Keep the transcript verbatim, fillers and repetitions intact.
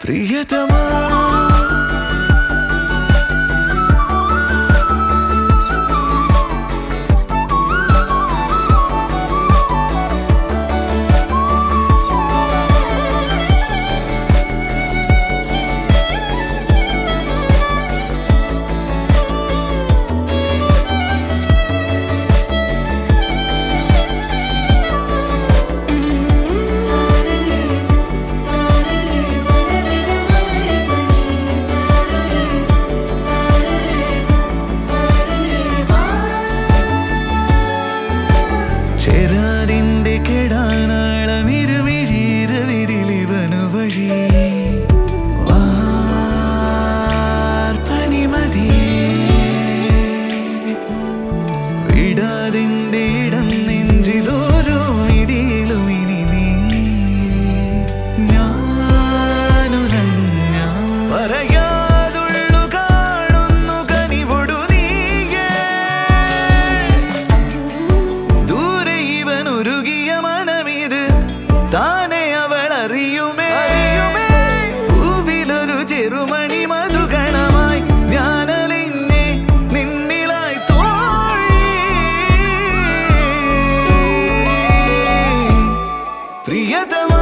പ്രിയതമാ ചേരാതിന്റെ കെടാനാളം ഇരുമിഴിരവിതിലിവനു വഴി വാർപ്പനിമതിയേ വിടാതിന്റെ ഇടം നെഞ്ചിലോരോ ഇടിയിലും ഇനി നീ ഞാനുറഞ്ഞ പറയാതുള്ളു കാണുന്നു കനിവൊടു നീയേ ഉരുകിയ മനമിത് താനെ അവൾ അറിയുമേ അറിയുമേ പൂവിലൊരു ചെറുമണി മധുഗണമായി ഞാനലിഞ്ഞേ നിന്നിലായി തോഴി പ്രിയതമ